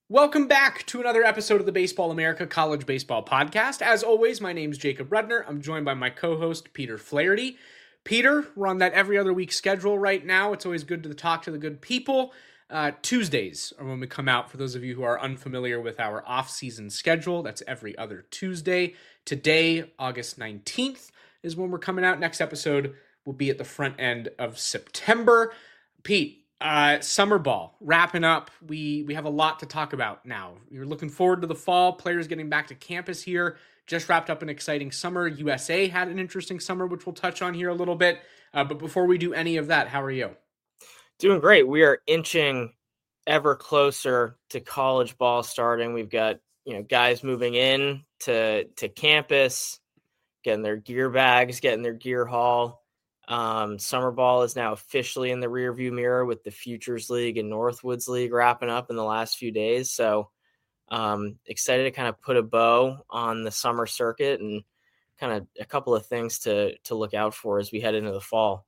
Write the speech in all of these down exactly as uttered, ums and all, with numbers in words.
Welcome back to another episode of the Baseball America College Baseball Podcast. As always, my name's Jacob Rudner. I'm joined by my co-host, Peter Flaherty. Peter, we're on that every other week schedule right now. It's always good to talk to the good people. Uh, Tuesdays are when we come out. For those of you who are unfamiliar with our off-season schedule, that's every other Tuesday. Today, August nineteenth, is when we're coming out. Next episode will be at the front end of September. Pete, Uh, summer ball wrapping up. We we have a lot to talk about now. You're looking forward to the fall. Players getting back to campus here. Just wrapped up an exciting summer. U S A had an interesting summer, which we'll touch on here a little bit. Uh, but before we do any of that, how are you? Doing great. We are inching ever closer to college ball starting. We've got you know guys moving in to to campus, getting their gear bags, getting their gear haul. Um, summer ball is now officially in the rearview mirror with the Futures League and Northwoods League wrapping up in the last few days. So um, excited to kind of put a bow on the summer circuit and kind of a couple of things to to look out for as we head into the fall.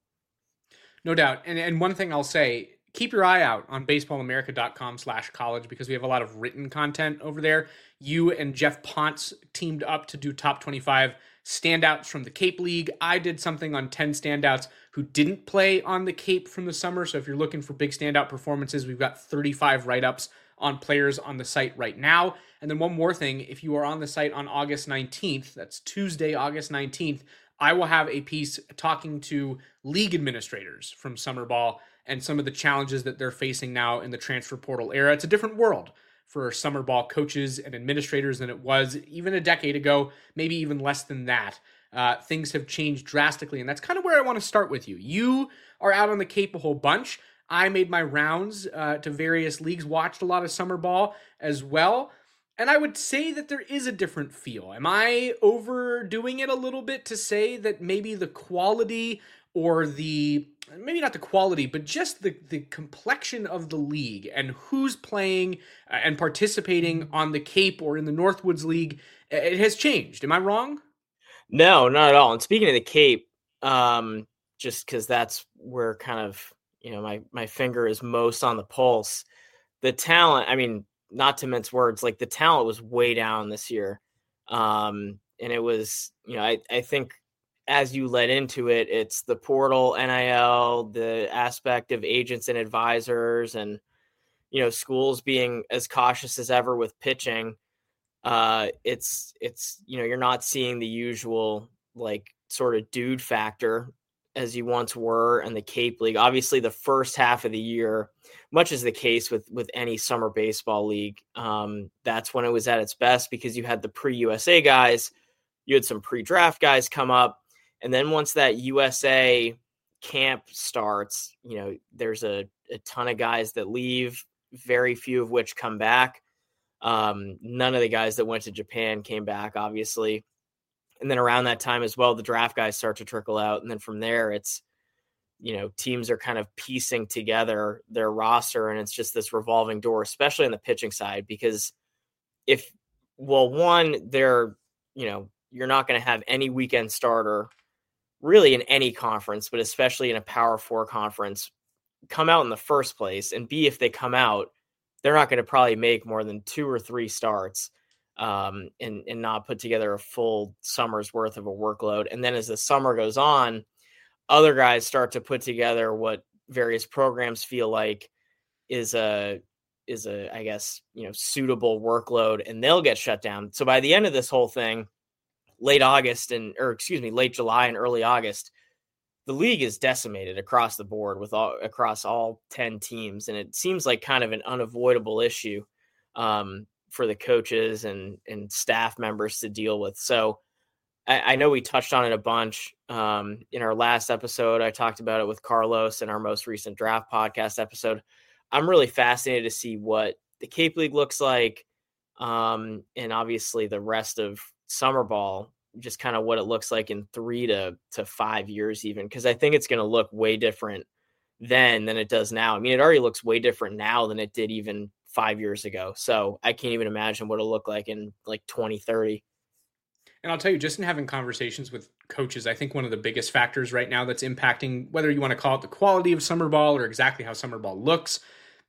No doubt. And and one thing I'll say, keep your eye out on baseballamerica.com slash college because we have a lot of written content over there. You and Jeff Ponce teamed up to do top twenty-five standouts from the Cape League. I did something on ten standouts who didn't play on the Cape from the summer. So if you're looking for big standout performances, we've got thirty-five write-ups on players on the site right now. And then one more thing, if you are on the site on August nineteenth, that's Tuesday, August nineteenth, I will have a piece talking to league administrators from summer ball and some of the challenges that they're facing now in the transfer portal era. It's a different world for summer ball coaches and administrators than it was even a decade ago, maybe even less than that. Uh, things have changed drastically, and that's kind of where I want to start with you. You are out on the Cape a whole bunch. I made my rounds uh, to various leagues, watched a lot of summer ball as well, and I would say that there is a different feel. Am I overdoing it a little bit to say that maybe the quality or the, maybe not the quality, but just the, the complexion of the league and who's playing and participating on the Cape or in the Northwoods League, it has changed. Am I wrong? No, not at all. And speaking of the Cape, um, just because that's where kind of, you know, my, my finger is most on the pulse, the talent, I mean, not to mince words, like the talent was way down this year. Um, and it was, you know, I, I think, as you led into it, it's the portal, N I L, the aspect of agents and advisors, and, you know, schools being as cautious as ever with pitching. Uh, it's, it's, you know, you're not seeing the usual, like, sort of dude factor as you once were in the Cape League. Obviously, the first half of the year, much as the case with, with any summer baseball league, um, that's when it was at its best because you had the pre-U S A guys, you had some pre-draft guys come up. And then once that U S A camp starts, you know, there's a, a ton of guys that leave, very few of which come back. Um, none of the guys that went to Japan came back, obviously. And then around that time as well, the draft guys start to trickle out. And then from there, it's, you know, teams are kind of piecing together their roster. And it's just this revolving door, especially on the pitching side, because if, well, one, they're, you know, you're not going to have any weekend starter really in any conference, but especially in a Power Four conference, come out in the first place. And B, if they come out, they're not going to probably make more than two or three starts um, and, and not put together a full summer's worth of a workload. And then as the summer goes on, other guys start to put together what various programs feel like is a, is a, I guess, you know, suitable workload, and they'll get shut down. So by the end of this whole thing, late August and, or excuse me, late July and early August, the league is decimated across the board with all across all ten teams. And it seems like kind of an unavoidable issue um, for the coaches and, and staff members to deal with. So I, I know we touched on it a bunch um, in our last episode. I talked about it with Carlos in our most recent draft podcast episode. I'm really fascinated to see what the Cape League looks like. Um, and obviously the rest of summer ball, just kind of what it looks like in three to, to five years even, because I think it's going to look way different then than it does now. I mean, it already looks way different now than it did even five years ago. So I can't even imagine what it'll look like in like twenty thirty. And I'll tell you, just in having conversations with coaches, I think one of the biggest factors right now that's impacting whether you want to call it the quality of summer ball or exactly how summer ball looks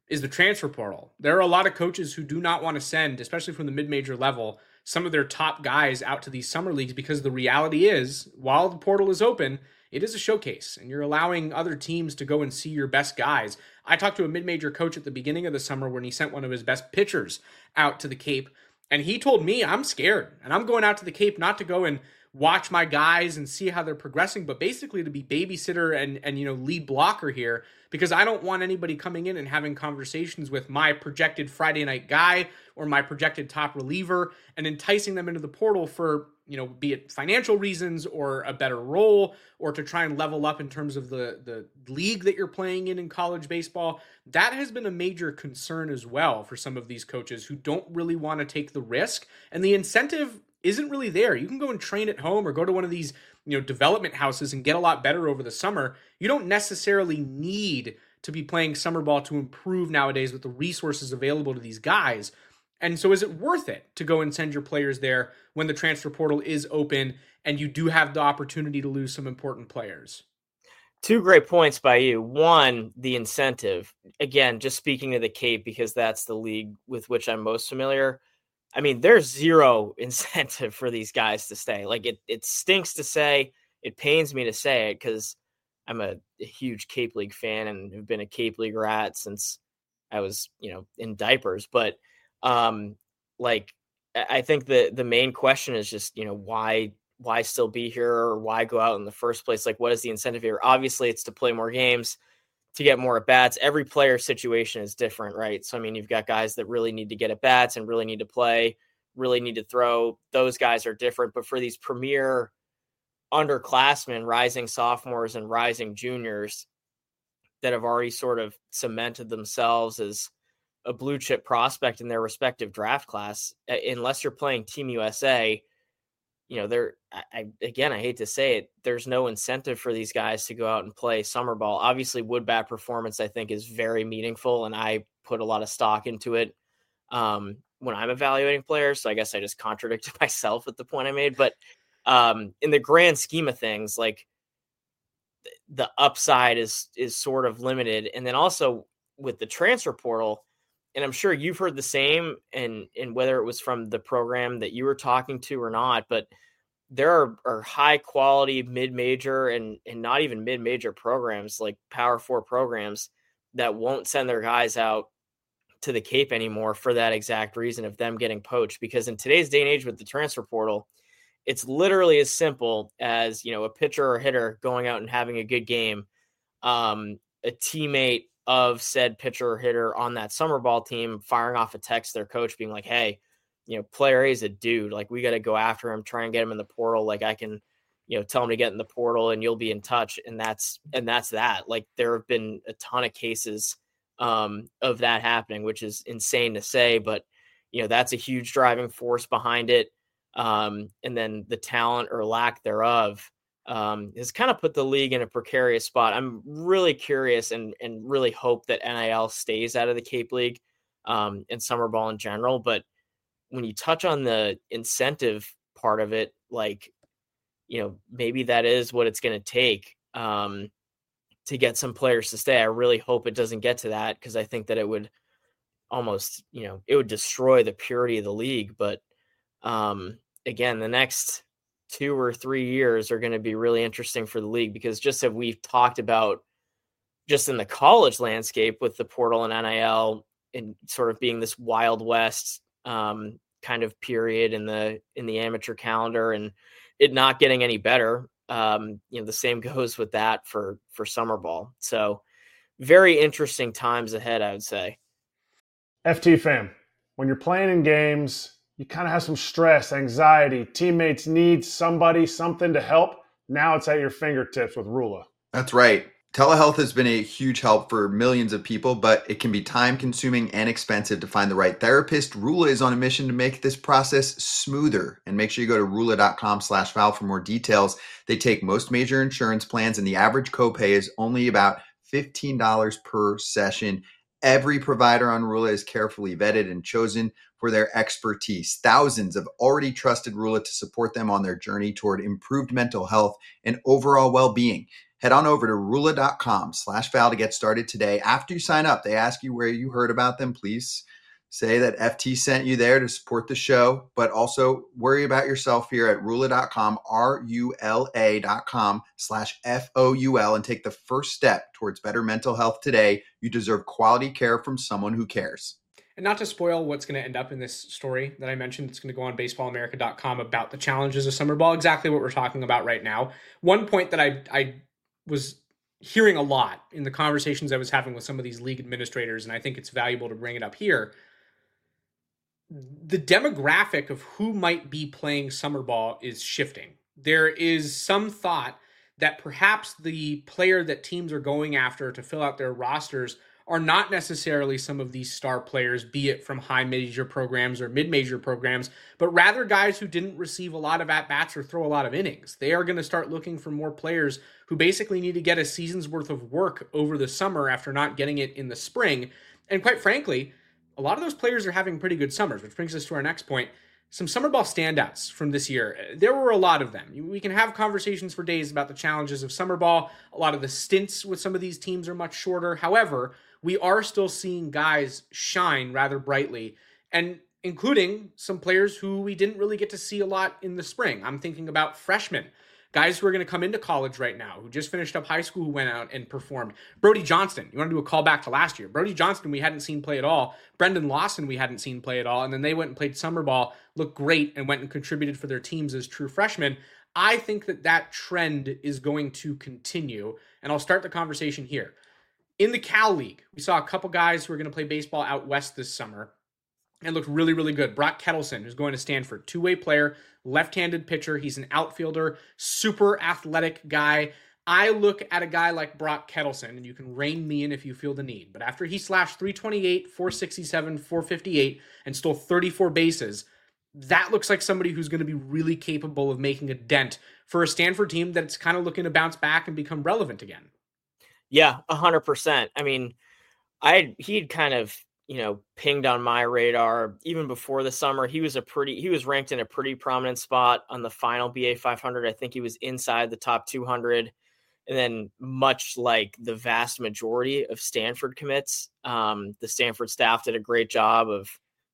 is the transfer portal. There are a lot of coaches who do not want to send, especially from the mid-major level, some of their top guys out to these summer leagues because the reality is, while the portal is open, it is a showcase and you're allowing other teams to go and see your best guys. I talked to a mid-major coach at the beginning of the summer when he sent one of his best pitchers out to the Cape, and he told me, I'm scared and I'm going out to the Cape not to go and watch my guys and see how they're progressing, but basically to be babysitter and, and, you know, lead blocker here, because I don't want anybody coming in and having conversations with my projected Friday night guy or my projected top reliever and enticing them into the portal for, you know, be it financial reasons or a better role or to try and level up in terms of the, the league that you're playing in in college baseball. That has been a major concern as well for some of these coaches who don't really want to take the risk, and the incentive isn't really there. You can go and train at home or go to one of these, you know, development houses and get a lot better over the summer. You don't necessarily need to be playing summer ball to improve nowadays with the resources available to these guys. And so is it worth it to go and send your players there when the transfer portal is open and you do have the opportunity to lose some important players? Two great points by you. One, the incentive. Again, just speaking to the Cape, because that's the league with which I'm most familiar. I mean, there's zero incentive for these guys to stay. Like it, it stinks to say, it pains me to say it because I'm a, a huge Cape League fan and have been a Cape League rat since I was, you know, in diapers. But um, like, I think the the main question is just, you know, why why still be here or why go out in the first place? Like, what is the incentive here? Obviously, it's to play more games, to get more at bats. Every player situation is different, right? So, I mean, you've got guys that really need to get at bats and really need to play, really need to throw. Those guys are different. But for these premier underclassmen, rising sophomores and rising juniors that have already sort of cemented themselves as a blue chip prospect in their respective draft class, unless you're playing Team U S A, you know, there, I, again, I hate to say it, there's no incentive for these guys to go out and play summer ball. Obviously, wood bat performance, I think, is very meaningful, and I put a lot of stock into it um, when I'm evaluating players. So I guess I just contradicted myself at the point I made. But um, in the grand scheme of things, like the upside is is sort of limited. And then also with the transfer portal, and I'm sure you've heard the same, and and whether it was from the program that you were talking to or not, but there are, are high quality mid-major and, and not even mid-major programs like Power Four programs that won't send their guys out to the Cape anymore for that exact reason of them getting poached. Because in today's day and age with the transfer portal, it's literally as simple as, you know, a pitcher or hitter going out and having a good game, um, a teammate of said pitcher or hitter on that summer ball team firing off a text to their coach being like, hey, you know, player A is a dude. Like, we got to go after him, try and get him in the portal. Like, I can, you know, tell him to get in the portal and you'll be in touch. And that's, and that's that. Like, there have been a ton of cases um, of that happening, which is insane to say, but, you know, that's a huge driving force behind it. Um, and then the talent or lack thereof um, has kind of put the league in a precarious spot. I'm really curious and, and really hope that N I L stays out of the Cape League um, and summer ball in general. But when you touch on the incentive part of it, like, you know, maybe that is what it's going to take um, to get some players to stay. I really hope it doesn't get to that, because I think that it would almost, you know, it would destroy the purity of the league. But um, again, the next two or three years are going to be really interesting for the league, because just as we've talked about just in the college landscape with the portal and N I L and sort of being this Wild West um, kind of period in the, in the amateur calendar and it not getting any better. Um, you know, the same goes with that for, for summer ball. So very interesting times ahead, I would say. F T fam, when you're playing in games, you kind of have some stress, anxiety, teammates need somebody, something to help. Now it's at your fingertips with Rula. That's right. Telehealth has been a huge help for millions of people, but it can be time-consuming and expensive to find the right therapist. Rula is on a mission to make this process smoother. And make sure you go to rula.com slash Val for more details. They take most major insurance plans, and the average copay is only about fifteen dollars per session. Every provider on Rula is carefully vetted and chosen for their expertise. Thousands have already trusted Rula to support them on their journey toward improved mental health and overall well-being. Head on over to rula.com slash Val to get started today. After you sign up, they ask you where you heard about them. Please say that F T sent you there to support the show, but also worry about yourself here at rula.com, R-U-L-A dot com slash F O U L, and take the first step towards better mental health today. You deserve quality care from someone who cares. And not to spoil what's going to end up in this story that I mentioned, it's going to go on baseball america dot com about the challenges of summer ball, exactly what we're talking about right now. One point that I I was hearing a lot in the conversations I was having with some of these league administrators, and I think it's valuable to bring it up here. The demographic of who might be playing summer ball is shifting. There is some thought that perhaps the player that teams are going after to fill out their rosters are not necessarily some of these star players, be it from high major programs or mid-major programs, but rather guys who didn't receive a lot of at-bats or throw a lot of innings. They are going to start looking for more players who basically need to get a season's worth of work over the summer after not getting it in the spring. And quite frankly, a lot of those players are having pretty good summers, which brings us to our next point. Some summer ball standouts from this year. There were a lot of them. We can have conversations for days about the challenges of summer ball. A lot of the stints with some of these teams are much shorter. However, we are still seeing guys shine rather brightly, and including some players who we didn't really get to see a lot in the spring. I'm thinking about freshmen, guys who are going to come into college right now, who just finished up high school, who went out and performed. Brody Johnston, you want to do a call back to last year. Brody Johnston, we hadn't seen play at all. Brendan Lawson, we hadn't seen play at all. And then they went and played summer ball, looked great, and went and contributed for their teams as true freshmen. I think that that trend is going to continue. And I'll start the conversation here. In the Cal League, we saw a couple guys who are going to play baseball out west this summer and looked really, really good. Brock Kettleson, who's going to Stanford, two-way player, left-handed pitcher. He's an outfielder, super athletic guy. I look at a guy like Brock Kettleson, and you can rein me in if you feel the need, but after he slashed three twenty-eight, four sixty-seven, four fifty-eight, and stole thirty-four bases, that looks like somebody who's going to be really capable of making a dent for a Stanford team that's kind of looking to bounce back and become relevant again. Yeah, a hundred percent. I mean, I he'd kind of, you know, pinged on my radar even before the summer. He was a pretty, he was ranked in a pretty prominent spot on the final B A five hundred. I think he was inside the top two hundred. And then much like the vast majority of Stanford commits, um, the Stanford staff did a great job of,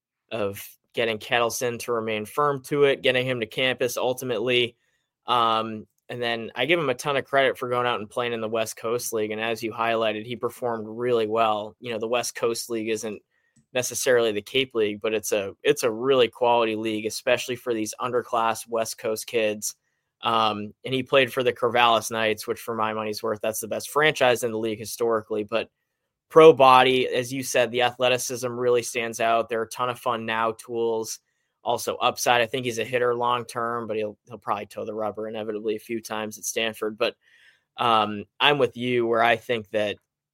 of getting Kettleson to remain firm to it, getting him to campus ultimately. Um, And then I give him a ton of credit for going out and playing in the West Coast League. And as you highlighted, he performed really well. You know, the West Coast League isn't necessarily the Cape League, but it's a it's a really quality league, especially for these underclass West Coast kids. Um, and he played for the Corvallis Knights, which for my money's worth, that's the best franchise in the league historically. But pro body, as you said, the athleticism really stands out. There are a ton of fun now tools. Also upside. I think he's a hitter long-term, but he'll, he'll probably toe the rubber inevitably a few times at Stanford. But um, I'm with you where I think that,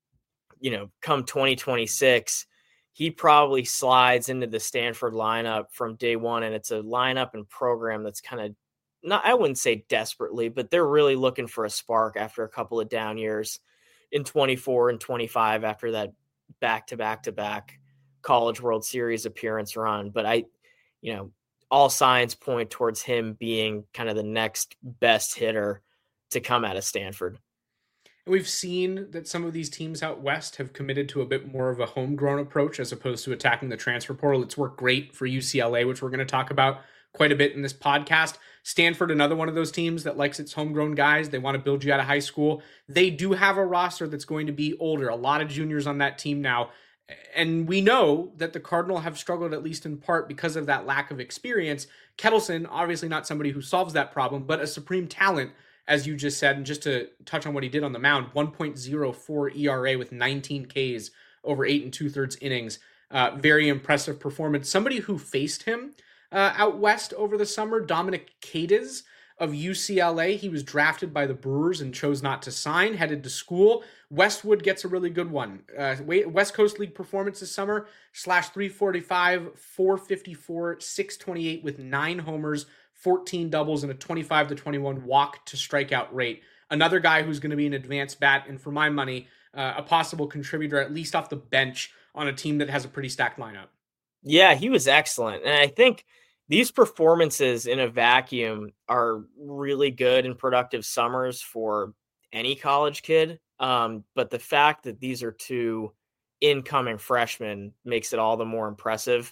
you know, come twenty twenty-six, he probably slides into the Stanford lineup from day one. And it's a lineup and program that's kind of not, I wouldn't say desperately, but they're really looking for a spark after a couple of down years in twenty-four and twenty-five after that back-to-back-to-back College World Series appearance run. But I, you know, all signs point towards him being kind of the next best hitter to come out of Stanford. And we've seen that some of these teams out west have committed to a bit more of a homegrown approach as opposed to attacking the transfer portal. It's worked great for U C L A, which we're going to talk about quite a bit in this podcast. Stanford, another one of those teams that likes its homegrown guys. They want to build you out of high school. They do have a roster that's going to be older. A lot of juniors on that team now. And we know that the Cardinal have struggled, at least in part, because of that lack of experience. Kettleson, obviously not somebody who solves that problem, but a supreme talent, as you just said. And just to touch on what he did on the mound, one point oh four E R A with nineteen Ks over eight and two-thirds innings. Uh, very impressive performance. Somebody who faced him uh, out west over the summer, Dominic Cades of U C L A. He was drafted by the Brewers and chose not to sign, headed to school. Westwood gets a really good one. Uh, West Coast League performance this summer, slash three forty-five, four fifty-four, six twenty-eight with nine homers, fourteen doubles, and a twenty-five to twenty-one walk to strikeout rate. Another guy who's going to be an advanced bat, and for my money, uh, a possible contributor, at least off the bench, on a team that has a pretty stacked lineup. Yeah, he was excellent. And I think these performances in a vacuum are really good and productive summers for any college kid. Um, but the fact that these are two incoming freshmen makes it all the more impressive.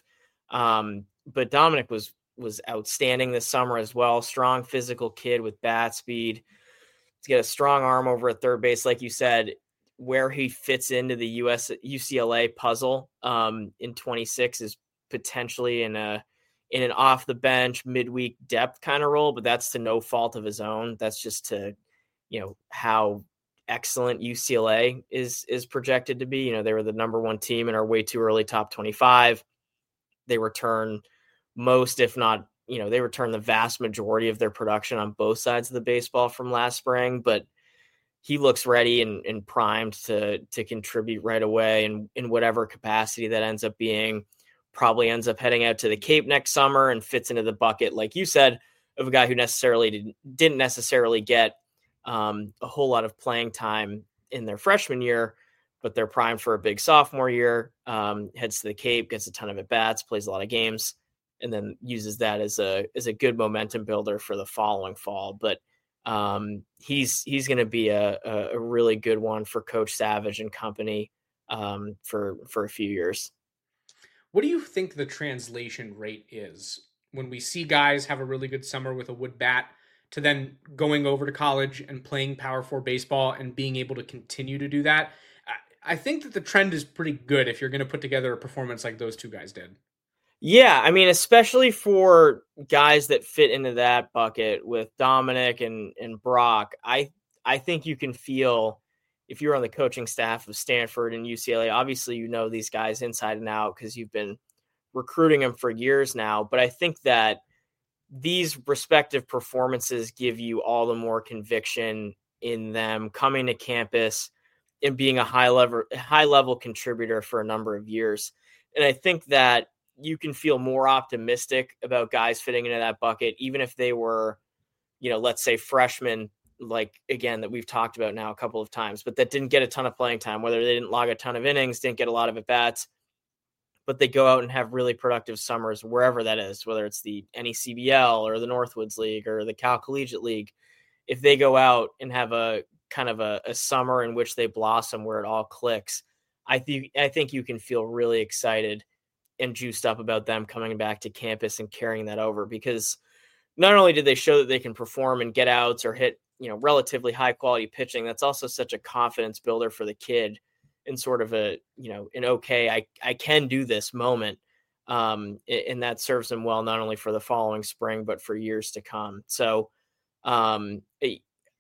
Um, but Dominic was was outstanding this summer as well. Strong physical kid with bat speed. He's got a strong arm over at third base, like you said. Where he fits into the U S U C L A puzzle um, in twenty-six is potentially in a in an off the bench midweek depth kind of role, but that's to no fault of his own. That's just to, you know, how excellent U C L A is is projected to be. You know, they were the number one team in our way too early top twenty-five. They return most, if not, you know, they return the vast majority of their production on both sides of the baseball from last spring, but he looks ready and, and primed to to contribute right away in, in whatever capacity that ends up being. Probably ends up heading out to the Cape next summer and fits into the bucket, like you said, of a guy who necessarily didn't, didn't necessarily get um, a whole lot of playing time in their freshman year, but they're primed for a big sophomore year, um, heads to the Cape, gets a ton of at-bats, plays a lot of games, and then uses that as a as a good momentum builder for the following fall. But um, he's he's going to be a, a really good one for Coach Savage and company um, for for a few years. What do you think the translation rate is when we see guys have a really good summer with a wood bat to then going over to college and playing Power Four baseball and being able to continue to do that? I think that the trend is pretty good if you're going to put together a performance like those two guys did. Yeah, I mean, especially for guys that fit into that bucket with Dominic and, and Brock, I I think you can feel, if you're on the coaching staff of Stanford and U C L A, obviously you know these guys inside and out because you've been recruiting them for years now. But I think that these respective performances give you all the more conviction in them coming to campus and being a high level, high level contributor for a number of years. And I think that you can feel more optimistic about guys fitting into that bucket, even if they were, you know, let's say freshmen, like, again, that we've talked about now a couple of times, but that didn't get a ton of playing time, whether they didn't log a ton of innings, didn't get a lot of at-bats, but they go out and have really productive summers wherever that is, whether it's the N E C B L or the Northwoods League or the Cal Collegiate League. If they go out and have a kind of a, a summer in which they blossom where it all clicks, I think I think you can feel really excited and juiced up about them coming back to campus and carrying that over, because not only did they show that they can perform and get outs or hit, you know, relatively high quality pitching, that's also such a confidence builder for the kid in sort of a, you know, an okay, I, I can do this moment. Um, and that serves them well, not only for the following spring, but for years to come. So um, I,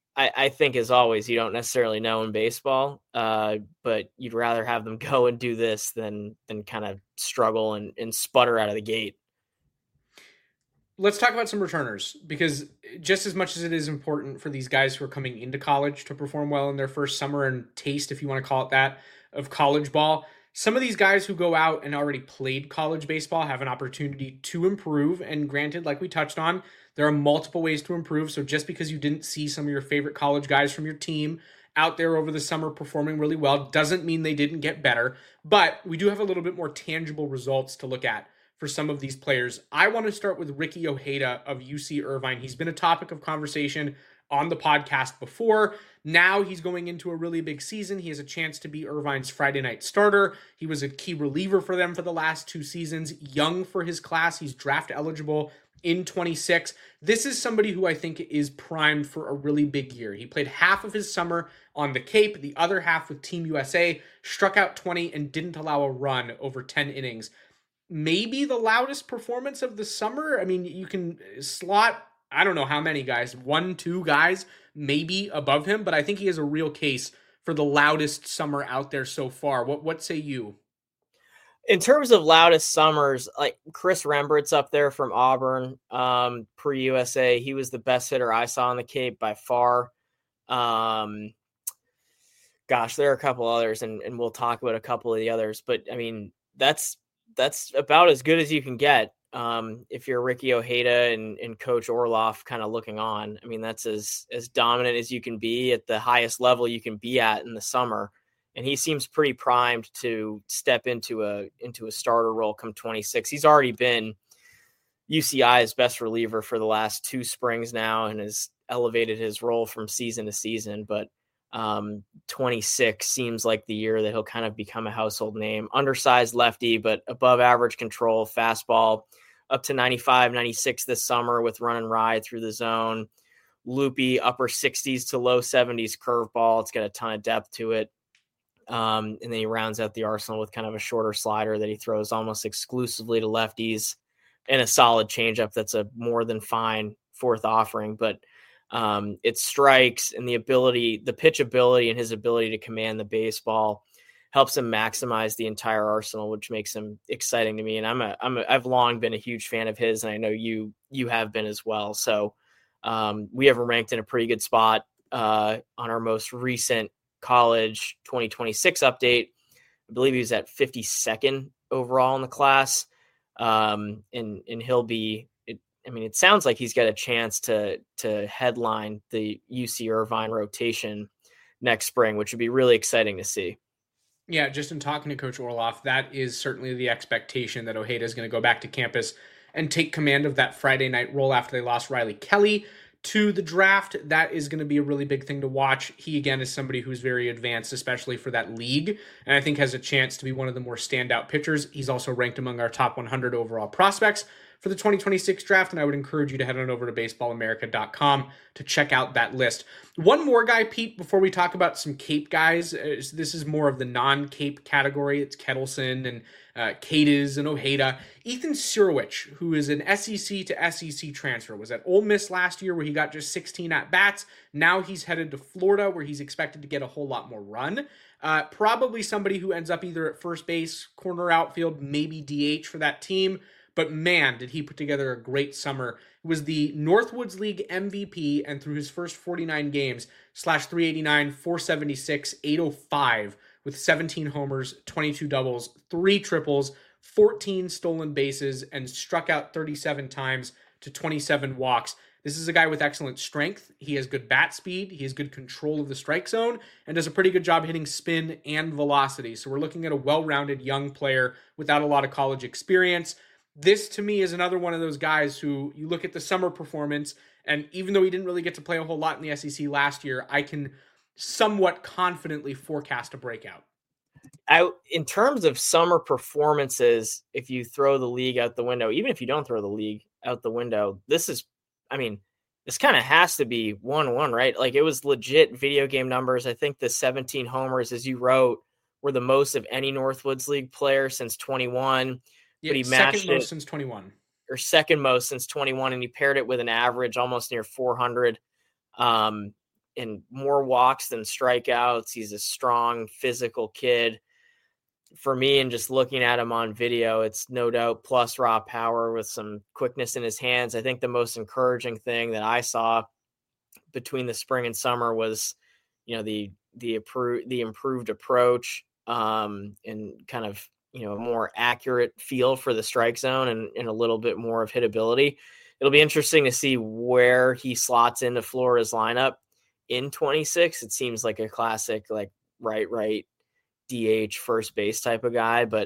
I think, as always, you don't necessarily know in baseball, uh, but you'd rather have them go and do this than than kind of struggle and, and sputter out of the gate. Let's talk about some returners, because just as much as it is important for these guys who are coming into college to perform well in their first summer and taste, if you want to call it that, of college ball, some of these guys who go out and already played college baseball have an opportunity to improve. And granted, like we touched on, there are multiple ways to improve. So just because you didn't see some of your favorite college guys from your team out there over the summer performing really well doesn't mean they didn't get better. But we do have a little bit more tangible results to look at for some of these players. I want to start with Ricky Ojeda of U C Irvine. He's been a topic of conversation on the podcast before. Now he's going into a really big season. He has a chance to be Irvine's Friday night starter. He was a key reliever for them for the last two seasons. Young for his class. He's draft eligible in twenty-six. This is somebody who I think is primed for a really big year. He played half of his summer on the Cape, the other half with Team U S A, struck out twenty and didn't allow a run over ten innings. Maybe the loudest performance of the summer. I mean, you can slot, I don't know how many guys, one, two guys, maybe above him, but I think he has a real case for the loudest summer out there so far. What what say you? In terms of loudest summers, like Chris Rembrandt's up there from Auburn, um, pre-U S A. He was the best hitter I saw on the Cape by far. Um, gosh, there are a couple others, and, and we'll talk about a couple of the others. But, I mean, that's that's about as good as you can get um, if you're Ricky Ojeda and, and Coach Orloff kind of looking on. I mean, that's as as dominant as you can be at the highest level you can be at in the summer. And he seems pretty primed to step into a into a starter role come twenty-six. He's already been U C I's best reliever for the last two springs now and has elevated his role from season to season. But Um, twenty-six seems like the year that he'll kind of become a household name. Undersized lefty, but above average control, fastball up to ninety-five, ninety-six this summer with run and ride through the zone. Loopy upper sixties to low seventies curveball. It's got a ton of depth to it. Um, and then he rounds out the arsenal with kind of a shorter slider that he throws almost exclusively to lefties, and a solid changeup that's a more than fine fourth offering. But um, it strikes, and the ability, the pitch ability and his ability to command the baseball helps him maximize the entire arsenal, which makes him exciting to me. And I'm a, I'm a, I've long been a huge fan of his, and I know you, you have been as well. So um, we have him ranked in a pretty good spot uh, on our most recent college twenty twenty-six update. I believe he was at fifty-second overall in the class. Um, and, and he'll be, it, I mean, it sounds like he's got a chance to, to headline the U C Irvine rotation next spring, which would be really exciting to see. Yeah, just in talking to Coach Orloff, that is certainly the expectation that Ojeda is going to go back to campus and take command of that Friday night role after they lost Riley Kelly to the draft. That is going to be a really big thing to watch. He, again, is somebody who's very advanced, especially for that league, and I think has a chance to be one of the more standout pitchers. He's also ranked among our top one hundred overall prospects for the twenty twenty-six draft, and I would encourage you to head on over to baseball america dot com to check out that list. One more guy, Pete, before we talk about some Cape guys. This is more of the non-Cape category. It's Kettleson and uh, Cadiz and Ojeda. Ethan Surowich, who is an S E C to S E C transfer, was at Ole Miss last year where he got just sixteen at-bats. Now he's headed to Florida where he's expected to get a whole lot more run. Uh, probably somebody who ends up either at first base, corner outfield, maybe D H for that team. But man, did he put together a great summer. He was the Northwoods League M V P, and through his first forty-nine games, slash three eighty-nine, four seventy-six, eight oh five, with seventeen homers, twenty-two doubles, three triples, fourteen stolen bases, and struck out thirty-seven times to twenty-seven walks. This is a guy with excellent strength. He has good bat speed. He has good control of the strike zone and does a pretty good job hitting spin and velocity. So we're looking at a well-rounded young player without a lot of college experience. This, to me, is another one of those guys who you look at the summer performance, and even though he didn't really get to play a whole lot in the S E C last year, I can somewhat confidently forecast a breakout. I, in terms of summer performances, if you throw the league out the window, even if you don't throw the league out the window, this is, I mean, this kind of has to be one one, right? Like, it was legit video game numbers. I think the seventeen homers, as you wrote, were the most of any Northwoods League player since twenty-one. Yeah, but he matched second most it, since twenty-one. Or second most since twenty-one, and he paired it with an average almost near four hundred, um, and more walks than strikeouts. He's a strong, physical kid. For me, and just looking at him on video, it's no doubt plus raw power with some quickness in his hands. I think the most encouraging thing that I saw between the spring and summer was, you know, the the appro- the improved approach, um, and kind of, you know, a more accurate feel for the strike zone, and, and a little bit more of hitability. It'll be interesting to see where he slots into Florida's lineup in twenty-six. It seems like a classic, like right, right D H first base type of guy, but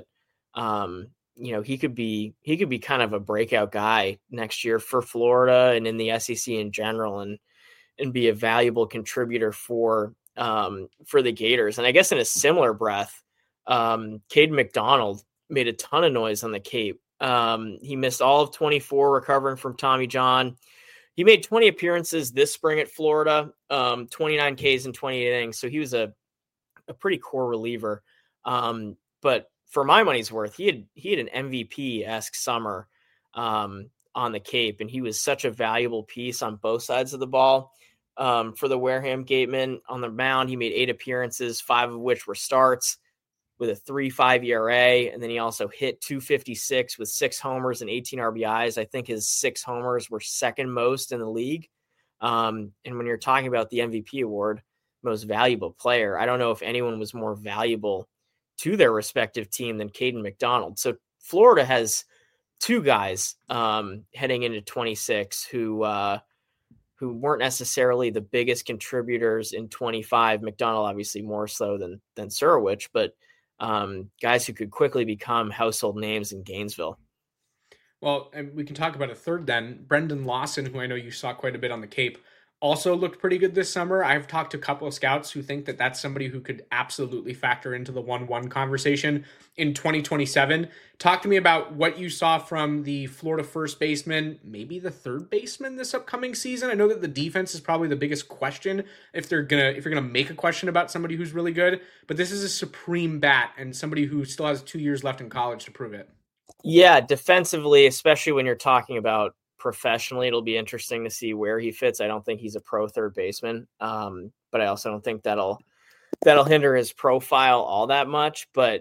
um, you know, he could be, he could be kind of a breakout guy next year for Florida and in the S E C in general, and, and be a valuable contributor for, um, for the Gators. And I guess in a similar breath, Um, Caden McDonald made a ton of noise on the Cape. Um, he missed all of twenty-four recovering from Tommy John. He made twenty appearances this spring at Florida, um, twenty-nine Ks and twenty-eight innings. So he was a, a pretty core reliever. Um, but for my money's worth, he had, he had an M V P-esque summer um, on the Cape, and he was such a valuable piece on both sides of the ball. Um, for the Wareham Gatemen on the mound, he made eight appearances, five of which were starts, with a three point five E R A, and then he also hit two fifty-six with six homers and eighteen R B Is. I think his six homers were second most in the league. Um, and when you're talking about the M V P award, most valuable player, I don't know if anyone was more valuable to their respective team than Caden McDonald. So Florida has two guys um, heading into twenty-six who uh, who weren't necessarily the biggest contributors in twenty-five. McDonald obviously more so than than Surowich, but um, guys who could quickly become household names in Gainesville. Well, and we can talk about a third then. Brendan Lawson, who I know you saw quite a bit on the Cape, also looked pretty good this summer. I've talked to a couple of scouts who think that that's somebody who could absolutely factor into the one one conversation in twenty twenty-seven. Talk to me about what you saw from the Florida first baseman, maybe the third baseman this upcoming season. I know that the defense is probably the biggest question if they're gonna if you're gonna make a question about somebody who's really good, but this is a supreme bat and somebody who still has two years left in college to prove it. Yeah, defensively, especially when you're talking about professionally, it'll be interesting to see where he fits. I don't think he's a pro third baseman, um, but I also don't think that'll that'll hinder his profile all that much. But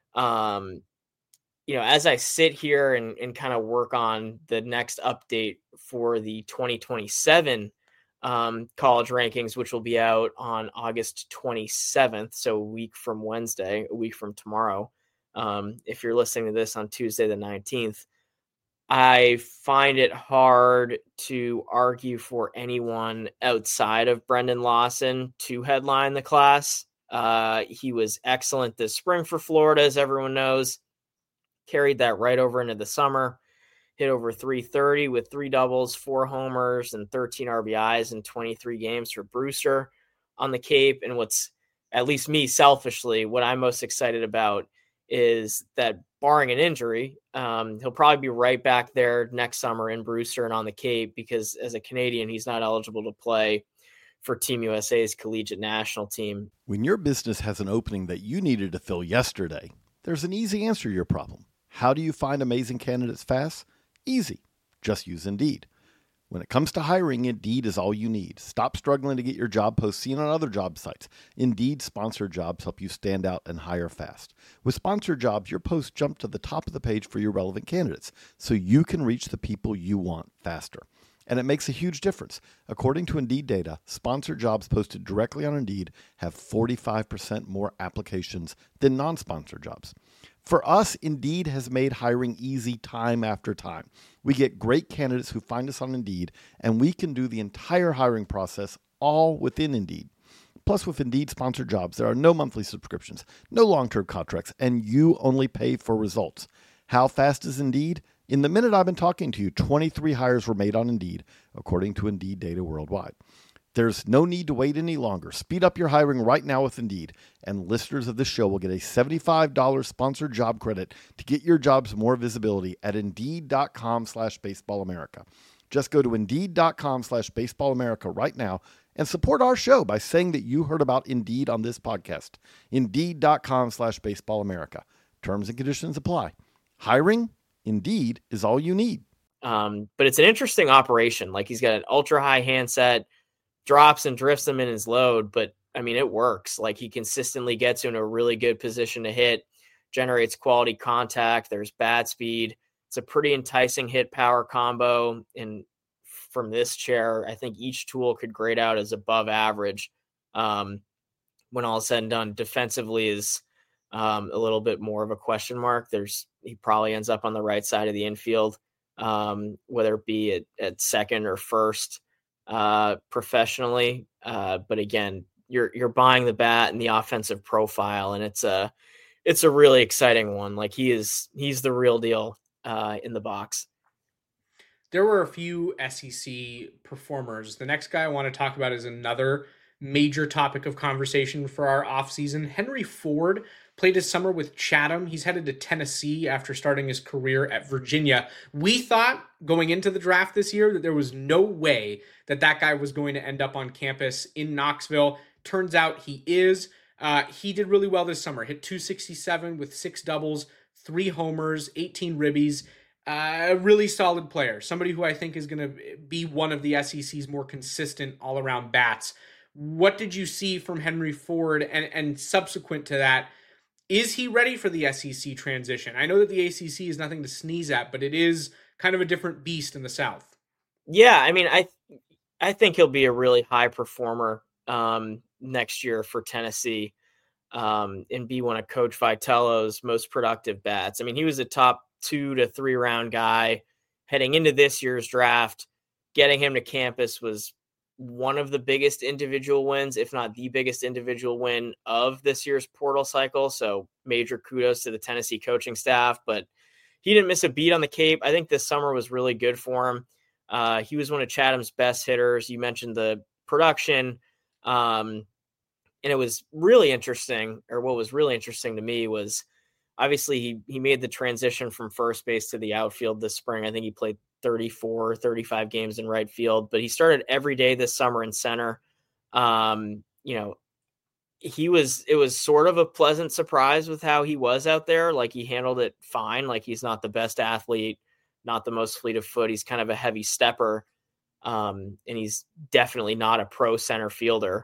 um, you know, as I sit here and, and kind of work on the next update for the twenty twenty-seven um, college rankings, which will be out on August twenty-seventh, so a week from Wednesday, a week from tomorrow. Um, if you're listening to this on Tuesday the nineteenth, I find it hard to argue for anyone outside of Brendan Lawson to headline the class. Uh, he was excellent this spring for Florida, as everyone knows. Carried that right over into the summer. Hit over three thirty with three doubles, four homers, and thirteen R B Is in twenty-three games for Brewster on the Cape. And what's, at least me selfishly, what I'm most excited about is that barring an injury, um, he'll probably be right back there next summer in Brewster and on the Cape, because as a Canadian, he's not eligible to play for Team U S A's collegiate national team. When your business has an opening that you needed to fill yesterday, there's an easy answer to your problem. How do you find amazing candidates fast? Easy. Just use Indeed. When it comes to hiring, Indeed is all you need. Stop struggling to get your job posts seen on other job sites. Indeed sponsored jobs help you stand out and hire fast. With sponsored jobs, your posts jump to the top of the page for your relevant candidates, so you can reach the people you want faster. And it makes a huge difference. According to Indeed data, sponsored jobs posted directly on Indeed have forty-five percent more applications than non-sponsored jobs. For us, Indeed has made hiring easy time after time. We get great candidates who find us on Indeed, and we can do the entire hiring process all within Indeed. Plus, with Indeed sponsored jobs, there are no monthly subscriptions, no long-term contracts, and you only pay for results. How fast is Indeed? In the minute I've been talking to you, twenty-three hires were made on Indeed, according to Indeed data worldwide. There's no need to wait any longer. Speed up your hiring right now with Indeed, and listeners of this show will get a seventy-five dollars sponsored job credit to get your jobs more visibility at Indeed.com slash Baseball America. Just go to Indeed.com slash Baseball America right now and support our show by saying that you heard about Indeed on this podcast. Indeed.com slash Baseball America. Terms and conditions apply. Hiring? Indeed is all you need. Um, but it's an interesting operation. Like, he's got an ultra high handset, drops and drifts them in his load, but I mean, it works. Like, he consistently gets you in a really good position to hit, generates quality contact. There's bat speed. It's a pretty enticing hit power combo. And from this chair, I think each tool could grade out as above average. Um, when all is said and done, defensively is um, a little bit more of a question mark. There's, he probably ends up on the right side of the infield, um, whether it be at, at second or first. Uh, professionally, uh, but again, you're you're buying the bat and the offensive profile, and it's a it's a really exciting one. Like, he is he's the real deal uh, in the box. There were a few S E C performers. The next guy I want to talk about is another major topic of conversation for our offseason. Henry Ford played his summer with Chatham. He's headed to Tennessee after starting his career at Virginia. We thought going into the draft this year that there was no way that that guy was going to end up on campus in Knoxville. Turns out he is. Uh, he did really well this summer. Hit two sixty-seven with six doubles, three homers, eighteen ribbies. Uh, a really solid player. Somebody who I think is going to be one of the S E C's more consistent all-around bats. What did you see from Henry Ford? And, and subsequent to that, is he ready for the S E C transition? I know that the A C C is nothing to sneeze at, but it is kind of a different beast in the South. Yeah, I mean, I I think he'll be a really high performer um, next year for Tennessee um, and be one of Coach Vitello's most productive bats. I mean, he was a top two to three round guy heading into this year's draft. Getting him to campus was one of the biggest individual wins, if not the biggest individual win of this year's portal cycle. So major kudos to the Tennessee coaching staff, but he didn't miss a beat on the Cape. I think this summer was really good for him. Uh, he was one of Chatham's best hitters. You mentioned the production. Um, and it was really interesting, or what was really interesting to me was obviously he, he made the transition from first base to the outfield this spring. I think he played thirty-four, thirty-five games in right field, but he started every day this summer in center. Um, you know, he was, it was sort of a pleasant surprise with how he was out there. Like he handled it fine. Like he's not the best athlete, not the most fleet of foot. He's kind of a heavy stepper. Um, and he's definitely not a pro center fielder.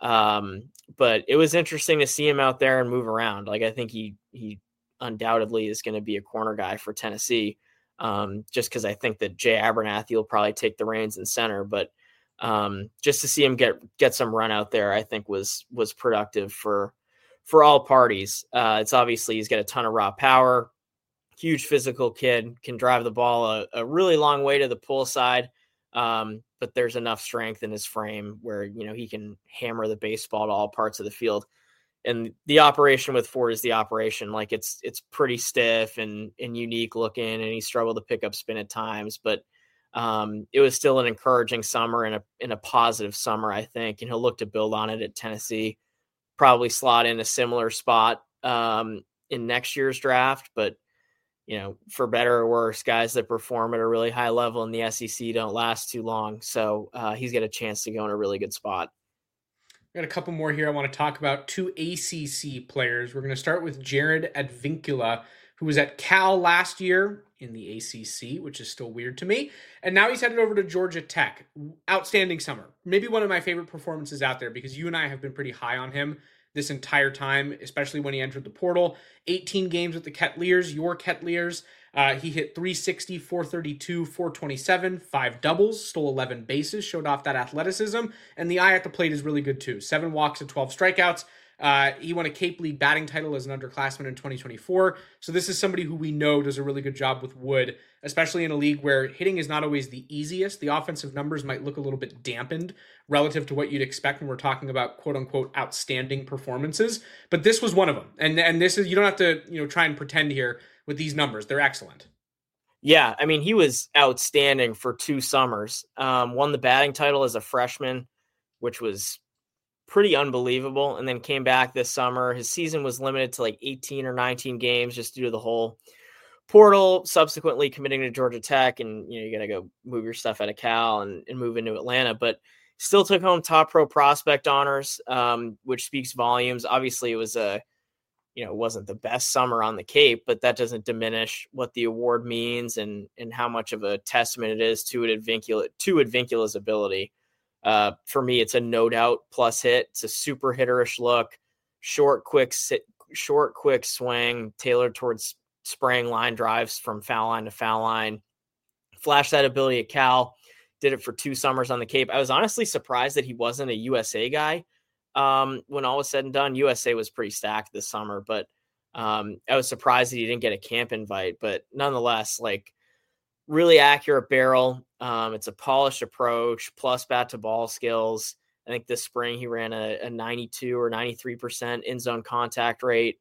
Um, but it was interesting to see him out there and move around. Like I think he, he undoubtedly is going to be a corner guy for Tennessee. Um, just cause I think that Jay Abernathy will probably take the reins in center, but um, just to see him get, get some run out there, I think was, was productive for, for all parties. Uh, it's obviously he's got a ton of raw power, huge physical kid, can drive the ball a, a really long way to the pull side. Um, but there's enough strength in his frame where, you know, he can hammer the baseball to all parts of the field. And the operation with Ford is the operation. Like it's, it's pretty stiff and, and unique looking, and he struggled to pick up spin at times, but um, it was still an encouraging summer and a, in a positive summer, I think, and he'll look to build on it at Tennessee, probably slot in a similar spot um, in next year's draft. But, you know, for better or worse, guys that perform at a really high level in the S E C don't last too long. So uh, he's got a chance to go in a really good spot. Got a couple more here I want to talk about. Two A C C players. We're going to start with Jared Advincula, who was at Cal last year in the A C C, which is still weird to me. And now he's headed over to Georgia Tech. Outstanding summer. Maybe one of my favorite performances out there, because you and I have been pretty high on him this entire time, especially when he entered the portal. eighteen games with the Kettleers, your Kettleers. Uh, he hit three sixty, four thirty-two, four twenty-seven, five doubles, stole eleven bases, showed off that athleticism, and the eye at the plate is really good too. Seven walks and twelve strikeouts. Uh, he won a Cape League batting title as an underclassman in twenty twenty-four. So this is somebody who we know does a really good job with wood, especially in a league where hitting is not always the easiest. The offensive numbers might look a little bit dampened relative to what you'd expect when we're talking about quote unquote outstanding performances. But this was one of them. And, and this is, you don't have to, you know, try and pretend here with these numbers. They're excellent. Yeah. I mean, he was outstanding for two summers. Um, won the batting title as a freshman, which was pretty unbelievable, and then came back this summer. His season was limited to like eighteen or nineteen games just due to the whole portal, subsequently committing to Georgia Tech, and you know, you got to go move your stuff out of Cal and, and move into Atlanta, but still took home top pro prospect honors, um, which speaks volumes. Obviously it was a, you know, it wasn't the best summer on the Cape, but that doesn't diminish what the award means and, and how much of a testament it is to Advincula, to Advincula's ability. Uh, for me, it's a no doubt plus hit. It's a super hitterish look, short, quick, sit, short, quick swing tailored towards spraying line drives from foul line to foul line. Flashed that ability at Cal, did it for two summers on the Cape. I was honestly surprised that he wasn't a U S A guy. Um, when all was said and done, U S A was pretty stacked this summer, but um, I was surprised that he didn't get a camp invite. But nonetheless, like, really accurate barrel. Um, it's a polished approach plus bat to ball skills. I think this spring he ran a, a ninety-two or ninety-three percent in zone contact rate.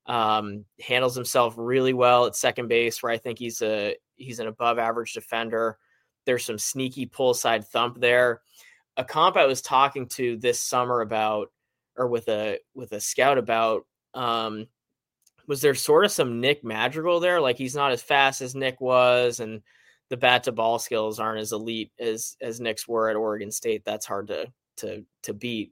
Um, handles himself really well at second base, where I think he's a, he's an above average defender. There's some sneaky pull side thump there. A comp I was talking to this summer about, or with a, with a scout about, um, was there sort of some Nick Madrigal there? Like, he's not as fast as Nick was, and the bat to ball skills aren't as elite as, as Nick's were at Oregon State. That's hard to, to, to beat.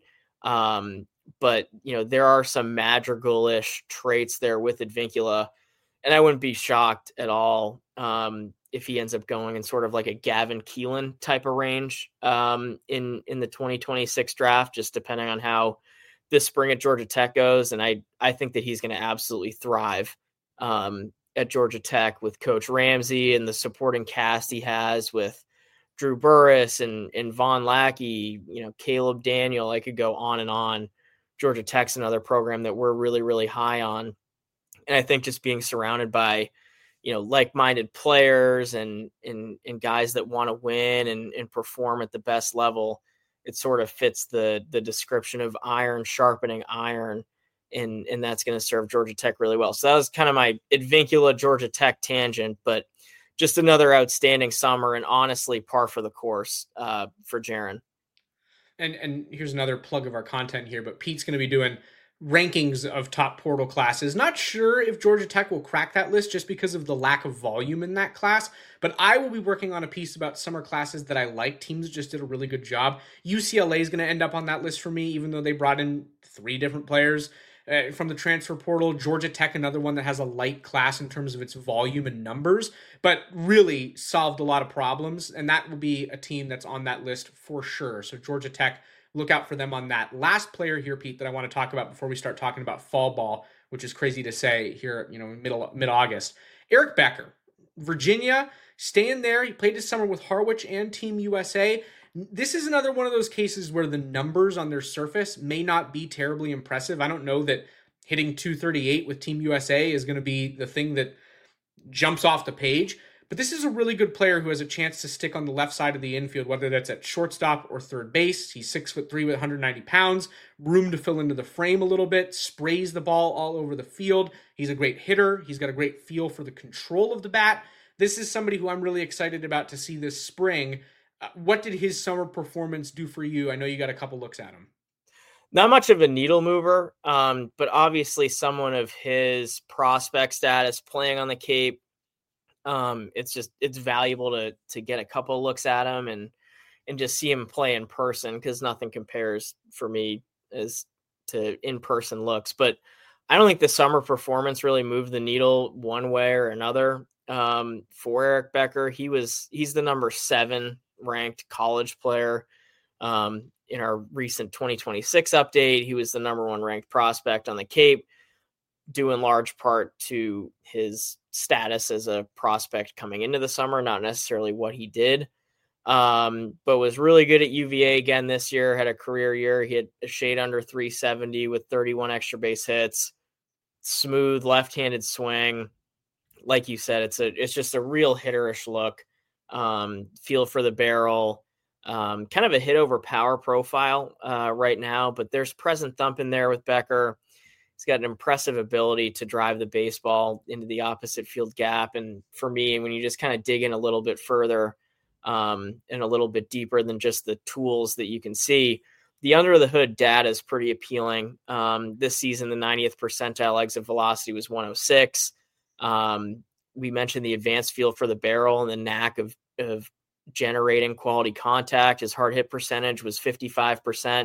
Um, but you know, there are some Madrigal-ish traits there with Advincula, and I wouldn't be shocked at all um, if he ends up going in sort of like a Gavin Keelan type of range um, in, in the twenty twenty-six draft, just depending on how this spring at Georgia Tech goes. And I, I think that he's going to absolutely thrive um, at Georgia Tech with Coach Ramsey and the supporting cast he has with Drew Burris and, and Von Lackey, you know, Caleb Daniel. I could go on and on. Georgia Tech's another program that we're really, really high on. And I think just being surrounded by, you know, like-minded players and, and, and guys that want to win and, and perform at the best level, it sort of fits the the description of iron sharpening iron, and and that's going to serve Georgia Tech really well. So that was kind of my Advincula Georgia Tech tangent, but just another outstanding summer and honestly par for the course uh, for Jaren. And and here's another plug of our content here, but Pete's going to be doing rankings of top portal classes. Not sure if Georgia Tech will crack that list just because of the lack of volume in that class, but I will be working on a piece about summer classes that I like. Teams just did a really good job. U C L A is going to end up on that list for me, even though they brought in three different players uh, from the transfer portal. Georgia Tech, another one that has a light class in terms of its volume and numbers, but really solved a lot of problems, and that will be a team that's on that list for sure. So Georgia Tech, look out for them on that. Last player here, Pete, that I want to talk about before we start talking about fall ball, which is crazy to say here, you know, middle mid-August. Eric Becker, Virginia, staying there. He played this summer with Harwich and Team U S A. This is another one of those cases where the numbers on their surface may not be terribly impressive. I don't know that hitting two thirty-eight with Team U S A is going to be the thing that jumps off the page. But this is a really good player who has a chance to stick on the left side of the infield, whether that's at shortstop or third base. He's six foot three with one hundred ninety pounds, room to fill into the frame a little bit, sprays the ball all over the field. He's a great hitter. He's got a great feel for the control of the bat. This is somebody who I'm really excited about to see this spring. Uh, what did his summer performance do for you? I know you got a couple looks at him. Not much of a needle mover, um, but obviously someone of his prospect status playing on the Cape. Um, it's just, it's valuable to, to get a couple of looks at him and, and just see him play in person, because nothing compares for me as to in-person looks. But I don't think the summer performance really moved the needle one way or another. Um, for Eric Becker, he was, he's the number seven ranked college player. Um, in our recent twenty twenty-six update, he was the number one ranked prospect on the Cape, due in large part to his status as a prospect coming into the summer, not necessarily what he did, um, but was really good at U V A again this year, had a career year. He had a shade under three seventy with thirty-one extra base hits, smooth left-handed swing. Like you said, it's a, it's just a real hitterish look, um, feel for the barrel, um, kind of a hit over power profile uh, right now, but there's present thump in there with Becker. He's got an impressive ability to drive the baseball into the opposite field gap. And for me, when you just kind of dig in a little bit further um, and a little bit deeper than just the tools that you can see, the under the hood data is pretty appealing. Um, this season, the ninetieth percentile exit velocity was one oh six. Um, we mentioned the advanced feel for the barrel and the knack of, of generating quality contact. His hard hit percentage was fifty-five percent.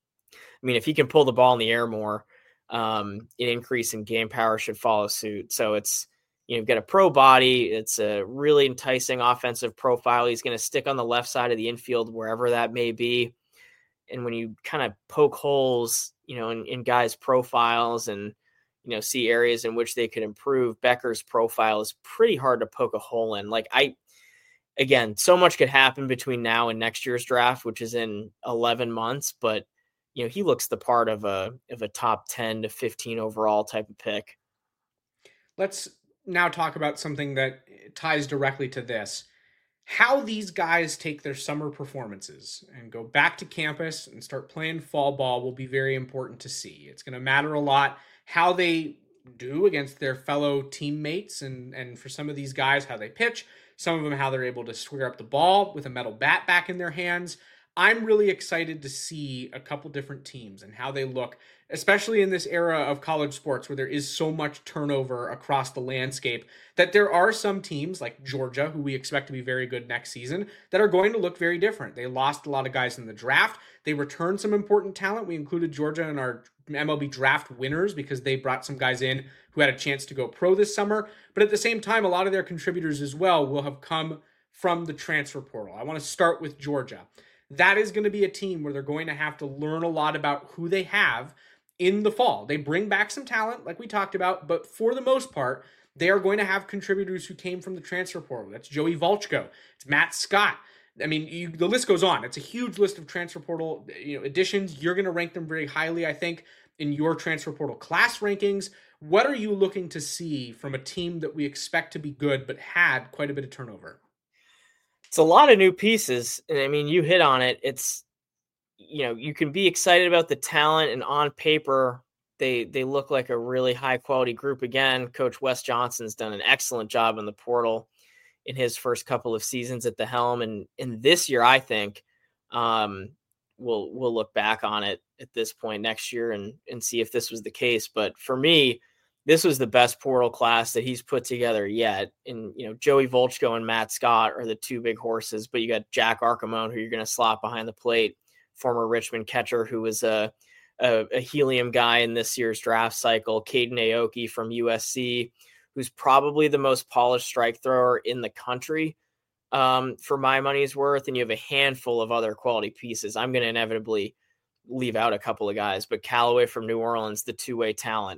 I mean, if he can pull the ball in the air more, um, an increase in game power should follow suit. So it's, you know, you've got a pro body. It's a really enticing offensive profile. He's going to stick on the left side of the infield, wherever that may be. And when you kind of poke holes, you know, in, in guys' profiles and, you know, see areas in which they could improve, Becker's profile is pretty hard to poke a hole in. Like I, again, so much could happen between now and next year's draft, which is in eleven months, but you know, he looks the part of a of a top ten to fifteen overall type of pick. Let's now talk about something that ties directly to this. How these guys take their summer performances and go back to campus and start playing fall ball will be very important to see. It's going to matter a lot how they do against their fellow teammates, and, and for some of these guys, how they pitch, some of them how they're able to square up the ball with a metal bat back in their hands. I'm really excited to see a couple different teams and how they look, especially in this era of college sports where there is so much turnover across the landscape, that there are some teams like Georgia, who we expect to be very good next season, that are going to look very different. They lost a lot of guys in the draft. They returned some important talent. We included Georgia in our M L B draft winners because they brought some guys in who had a chance to go pro this summer. But at the same time, a lot of their contributors as well will have come from the transfer portal. I want to start with Georgia. That is going to be a team where they're going to have to learn a lot about who they have in the fall. They bring back some talent, like we talked about, but for the most part, they are going to have contributors who came from the transfer portal. That's Joey Volchko. It's Matt Scott. I mean, you, the list goes on. It's a huge list of transfer portal, you know, additions. You're going to rank them very highly, I think, in your transfer portal class rankings. What are you looking to see from a team that we expect to be good but had quite a bit of turnover? It's a lot of new pieces. And I mean, you hit on it. It's, you know, you can be excited about the talent, and on paper, they, they look like a really high quality group. Again, Coach Wes Johnson's done an excellent job in the portal in his first couple of seasons at the helm. And, and this year, I think um, we'll, we'll look back on it at this point next year and, and see if this was the case. But for me, this was the best portal class that he's put together yet. And, you know, Joey Volchko and Matt Scott are the two big horses, but you got Jack Archimone, who you're going to slot behind the plate, former Richmond catcher, who was a, a, a helium guy in this year's draft cycle, Caden Aoki from U S C, who's probably the most polished strike thrower in the country um, for my money's worth. And you have a handful of other quality pieces. I'm going to inevitably leave out a couple of guys, but Callaway from New Orleans, the two-way talent.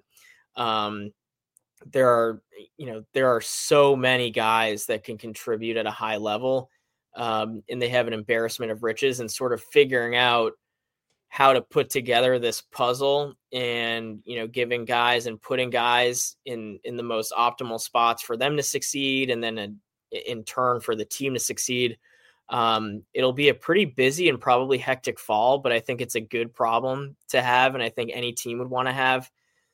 Um, there are, you know, there are so many guys that can contribute at a high level, um, and they have an embarrassment of riches, and sort of figuring out how to put together this puzzle and, you know, giving guys and putting guys in, in the most optimal spots for them to succeed. And then a, in turn for the team to succeed. Um, it'll be a pretty busy and probably hectic fall, but I think it's a good problem to have. And I think any team would want to have.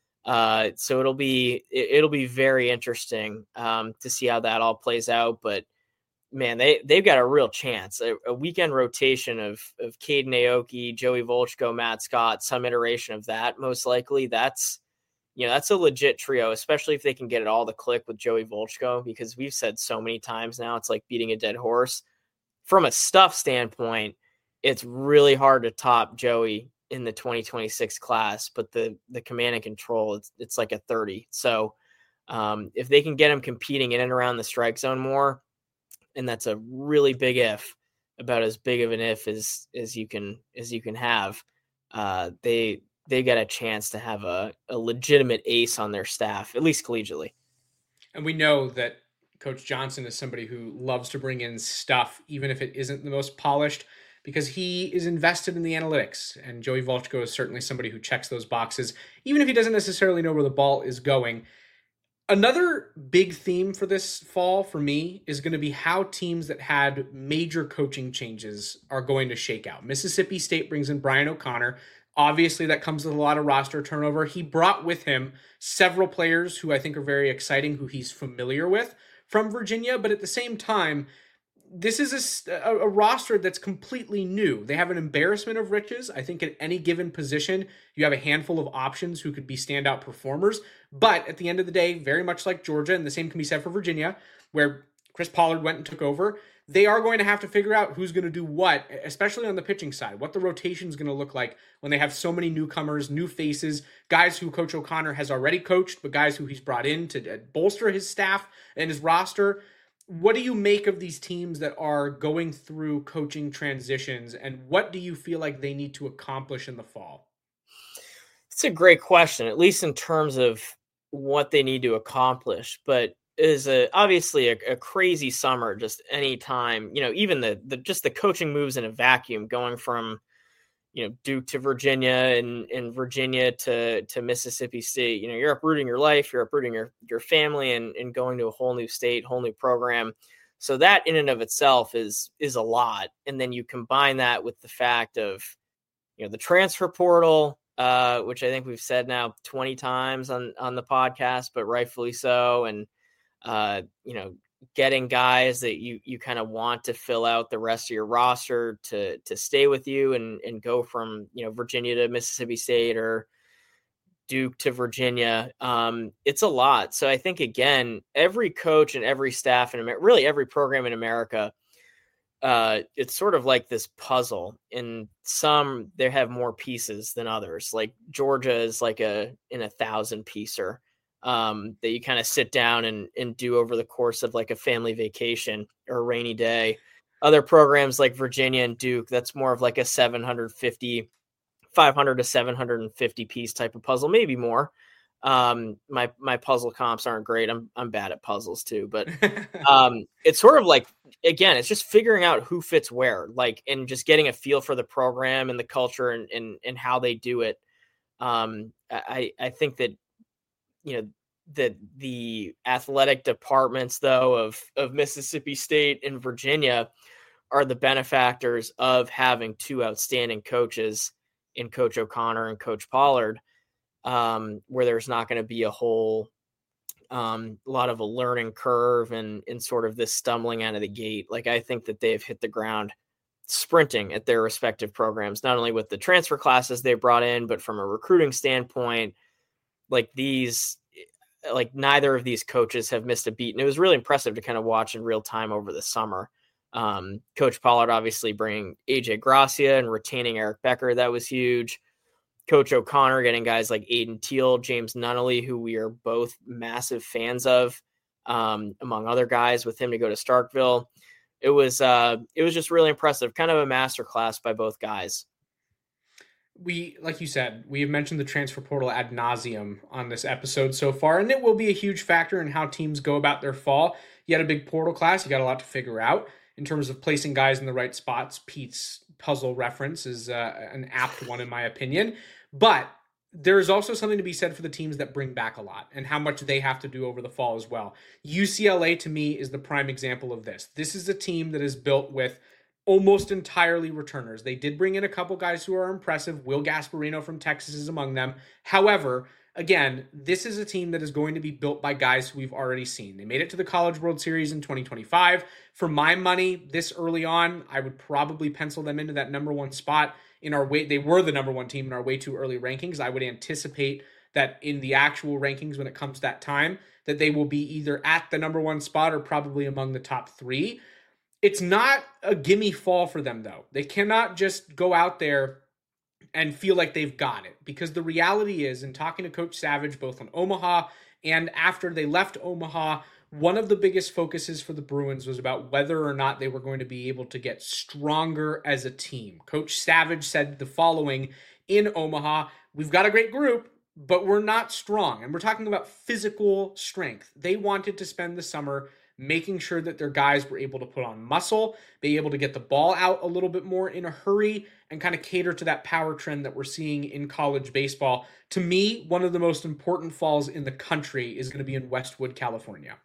Uh, so it'll be, it, it'll be very interesting, um, to see how that all plays out. But man, they, they've got a real chance. A, a weekend rotation of, of Caden Aoki, Joey Volchko, Matt Scott, some iteration of that, most likely. That's, you know, that's a legit trio, especially if they can get it all to click with Joey Volchko, because we've said so many times now, it's like beating a dead horse. From a stuff standpoint, it's really hard to top Joey in the twenty twenty-six class, but the, the command and control, it's, it's like a thirty. So um, if they can get him competing in and around the strike zone more, and that's a really big if, about as big of an if as, as you can, as you can have, uh, they, they got a chance to have a, a legitimate ace on their staff, at least collegiately. And we know that Coach Johnson is somebody who loves to bring in stuff, even if it isn't the most polished, because he is invested in the analytics. And Joey Volchko is certainly somebody who checks those boxes, even if he doesn't necessarily know where the ball is going. Another big theme for this fall for me is going to be how teams that had major coaching changes are going to shake out. Mississippi State brings in Brian O'Connor. Obviously, that comes with a lot of roster turnover. He brought with him several players who I think are very exciting, who he's familiar with from Virginia, but at the same time, this is a, a, a roster that's completely new. They have an embarrassment of riches. I think at any given position, you have a handful of options who could be standout performers. But at the end of the day, very much like Georgia, and the same can be said for Virginia, where Chris Pollard went and took over, they are going to have to figure out who's going to do what, especially on the pitching side, what the rotation is going to look like when they have so many newcomers, new faces, guys who Coach O'Connor has already coached, but guys who he's brought in to bolster his staff and his roster. What do you make of these teams that are going through coaching transitions, and what do you feel like they need to accomplish in the fall? It's a great question, at least in terms of what they need to accomplish. But it is a, obviously a, a crazy summer, just any time, you know, even the, the just the coaching moves in a vacuum, going from, you know, Duke to Virginia and, and Virginia to, to Mississippi State. You know, you're uprooting your life, you're uprooting your, your family and, and going to a whole new state, whole new program. So that in and of itself is, is a lot. And then you combine that with the fact of, you know, the transfer portal, uh, which I think we've said now twenty times on, on the podcast, but rightfully so. And, uh, you know, getting guys that you, you kind of want to fill out the rest of your roster to, to stay with you and, and go from, you know, Virginia to Mississippi State or Duke to Virginia. Um, it's a lot. So I think, again, every coach and every staff in America, really every program in America, uh, it's sort of like this puzzle. And some, they have more pieces than others. Like Georgia is like a, in a thousand piecer. Um, that you kind of sit down and, and do over the course of like a family vacation or a rainy day. Other programs like Virginia and Duke, that's more of like a seven hundred fifty, five hundred to seven hundred fifty piece type of puzzle, maybe more. Um, my, my puzzle comps aren't great. I'm, I'm bad at puzzles too, but um, it's sort of like, again, it's just figuring out who fits where, like, and just getting a feel for the program and the culture and, and, and how they do it. Um, I, I think that, you know, that the athletic departments, though, of, of Mississippi State and Virginia are the benefactors of having two outstanding coaches in Coach O'Connor and Coach Pollard, um, where there's not going to be a whole um, a lot of a learning curve and, and sort of this stumbling out of the gate. Like, I think that they've hit the ground sprinting at their respective programs, not only with the transfer classes they brought in, but from a recruiting standpoint. Like these, like neither of these coaches have missed a beat. And it was really impressive to kind of watch in real time over the summer. Um, Coach Pollard obviously bringing A J Gracia and retaining Eric Becker. That was huge. Coach O'Connor getting guys like Aiden Teal, James Nunnally, who we are both massive fans of, um, among other guys, with him to go to Starkville. It was, uh, it was just really impressive, kind of a masterclass by both guys. We, like you said, we have mentioned the transfer portal ad nauseum on this episode so far, and it will be a huge factor in how teams go about their fall. You had a big portal class. You got a lot to figure out in terms of placing guys in the right spots. Pete's puzzle reference is uh, an apt one, in my opinion. But there is also something to be said for the teams that bring back a lot and how much they have to do over the fall as well. U C L A, to me, is the prime example of this. This is a team that is built with almost entirely returners. They did bring in a couple guys who are impressive. Will Gasparino from Texas is among them. However, again, this is a team that is going to be built by guys who we've already seen. They made it to the College World Series in twenty twenty-five. For my money, this early on, I would probably pencil them into that number one spot in our way. They were the number one team in our way too early rankings. I would anticipate that in the actual rankings, when it comes to that time, that they will be either at the number one spot or probably among the top three. It's not a gimme fall for them, though. They cannot just go out there and feel like they've got it, because the reality is, in talking to Coach Savage, both on Omaha and after they left Omaha, one of the biggest focuses for the Bruins was about whether or not they were going to be able to get stronger as a team. Coach Savage said the following in Omaha: "We've got a great group, but we're not strong." And we're talking about physical strength. They wanted to spend the summer making sure that their guys were able to put on muscle, be able to get the ball out a little bit more in a hurry, and kind of cater to that power trend that we're seeing in college baseball. To me, one of the most important falls in the country is going to be in Westwood, California.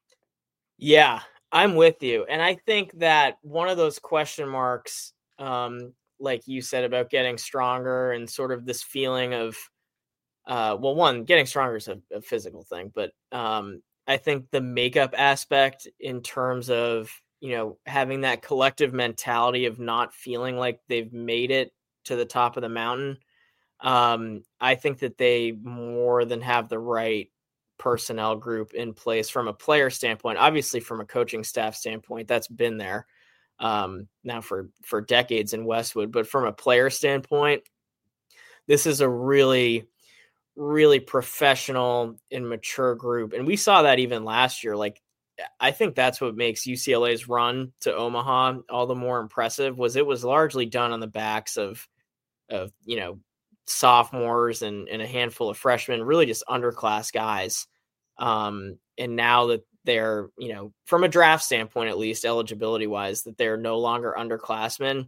Yeah, I'm with you. And I think that one of those question marks, um, like you said about getting stronger and sort of this feeling of, uh, well, one, getting stronger is a, a physical thing, but um, I think the makeup aspect in terms of, you know, having that collective mentality of not feeling like they've made it to the top of the mountain. Um, I think that they more than have the right personnel group in place from a player standpoint. Obviously, from a coaching staff standpoint, that's been there um, now for, for decades in Westwood. But from a player standpoint, this is a really, really professional and mature group. And we saw that even last year. Like, I think that's what makes U C L A's run to Omaha all the more impressive, was it was largely done on the backs of, of, you know, sophomores and, and a handful of freshmen, really just underclass guys. Um, and now that they're, you know, from a draft standpoint, at least eligibility wise, that they're no longer underclassmen,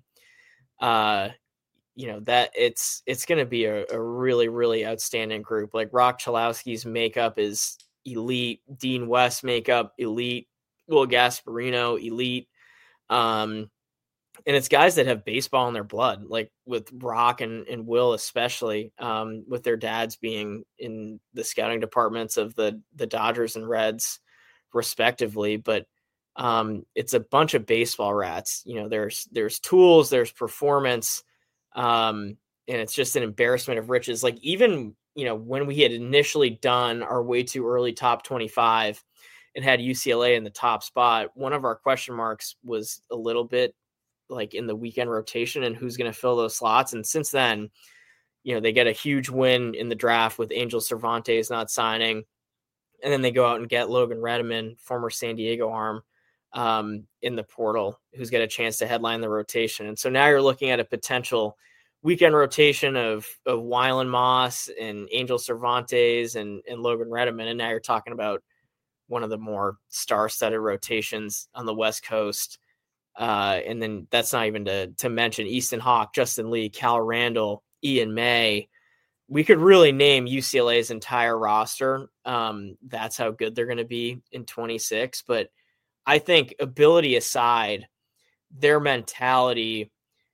uh, you know, that it's, it's going to be a, a really, really outstanding group. Like Rock Chalowski's makeup is elite. Dean West makeup, elite. Will Gasparino, elite. Um, and it's guys that have baseball in their blood, like with Rock and, and Will, especially, um, with their dads being in the scouting departments of the, the Dodgers and Reds respectively. But um, it's a bunch of baseball rats. You know, there's, there's tools, there's performance, um, and it's just an embarrassment of riches. Like, even, you know, when we had initially done our way too early top twenty-five and had U C L A in the top spot, one of our question marks was a little bit like in the weekend rotation and who's going to fill those slots. And since then, you know, they get a huge win in the draft with Angel Cervantes not signing. And then they go out and get Logan Redeman, former San Diego arm, um, in the portal, who's got a chance to headline the rotation. And so now you're looking at a potential weekend rotation of, of Wylan Moss and Angel Cervantes and, and Logan Redeman. And now you're talking about one of the more star-studded rotations on the West Coast. Uh, and then that's not even to, to mention Easton Hawk, Justin Lee, Cal Randall, Ian May. We could really name U C L A's entire roster. Um, that's how good they're going to be in twenty-six. But I think, ability aside, their mentality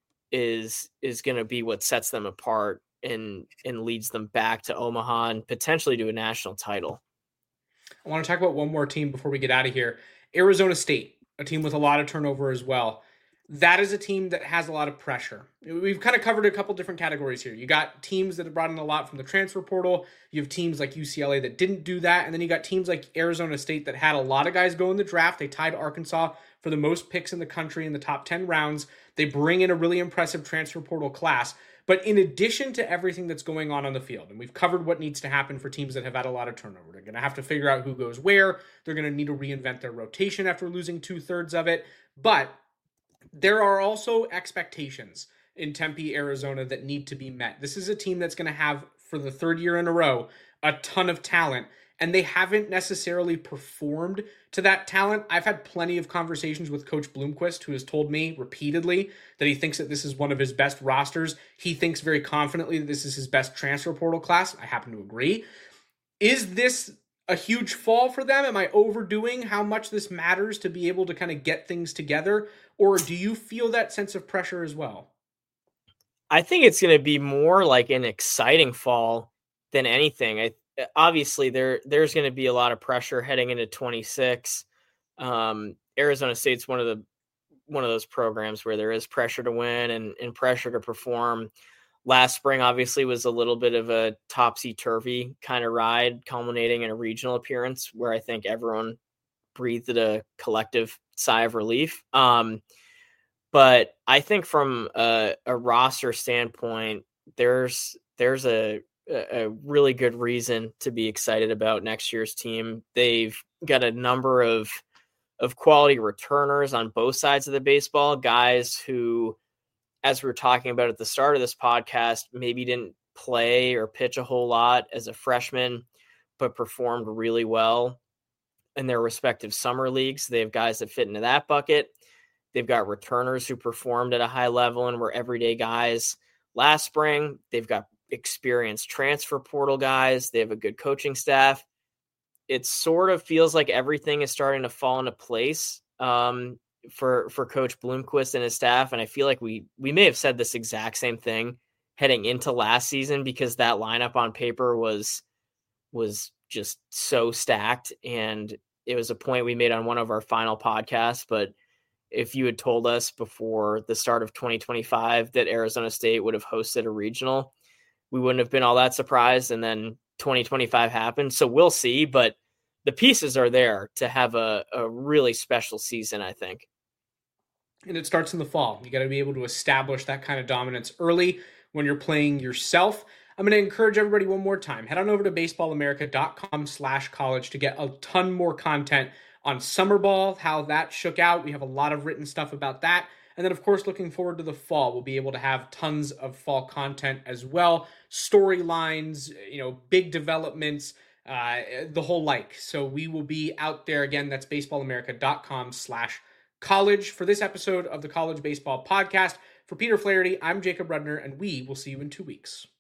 is is going to be what sets them apart and and leads them back to Omaha and potentially to a national title. I want to talk about one more team before we get out of here. Arizona State, a team with a lot of turnover as well. That is a team that has a lot of pressure. We've kind of covered a couple different categories here. You got teams that have brought in a lot from the transfer portal. You have teams like U C L A that didn't do that. And then you got teams like Arizona State that had a lot of guys go in the draft. They tied Arkansas for the most picks in the country in the top ten rounds. They bring in a really impressive transfer portal class. But in addition to everything that's going on on the field, and we've covered what needs to happen for teams that have had a lot of turnover, they're going to have to figure out who goes where. They're going to need to reinvent their rotation after losing two-thirds of it. But there are also expectations in Tempe, Arizona that need to be met. This is a team that's going to have, for the third year in a row, a ton of talent, and they haven't necessarily performed to that talent. I've had plenty of conversations with Coach Bloomquist, who has told me repeatedly that he thinks that this is one of his best rosters. He thinks very confidently that this is his best transfer portal class. I happen to agree. Is this a huge fall for them? Am I overdoing how much this matters to be able to kind of get things together? Or do you feel that sense of pressure as well? I think it's going to be more like an exciting fall than anything. I obviously there there's going to be a lot of pressure heading into twenty-six. Um, Arizona State's one of the one of those programs where there is pressure to win and, and pressure to perform. Last spring, obviously, was a little bit of a topsy-turvy kind of ride, culminating in a regional appearance where I think everyone breathed a collective sigh of relief. Um, but I think from a, a roster standpoint, there's there's a, a really good reason to be excited about next year's team. They've got a number of of quality returners on both sides of the baseball, guys who, as we were talking about at the start of this podcast, maybe didn't play or pitch a whole lot as a freshman, but performed really well in their respective summer leagues. They have guys that fit into that bucket. They've got returners who performed at a high level and were everyday guys last spring. They've got experienced transfer portal guys. They have a good coaching staff. It sort of feels like everything is starting to fall into place um, for, for Coach Bloomquist and his staff. And I feel like we, we may have said this exact same thing heading into last season, because that lineup on paper was, was just so stacked. And it was a point we made on one of our final podcasts. But if you had told us before the start of twenty twenty-five that Arizona State would have hosted a regional, we wouldn't have been all that surprised. And then twenty twenty-five happened. So we'll see, but the pieces are there to have a, a really special season, I think. And it starts in the fall. You got to be able to establish that kind of dominance early when you're playing yourself. I'm going to encourage everybody one more time. Head on over to baseballamerica.com slash college to get a ton more content on summer ball, how that shook out. We have a lot of written stuff about that. And then, of course, looking forward to the fall, we'll be able to have tons of fall content as well. Storylines, you know, big developments, uh, the whole like. So we will be out there again. That's baseballamerica.com slash college for this episode of the College Baseball Podcast. For Peter Flaherty, I'm Jacob Rudner, and we will see you in two weeks.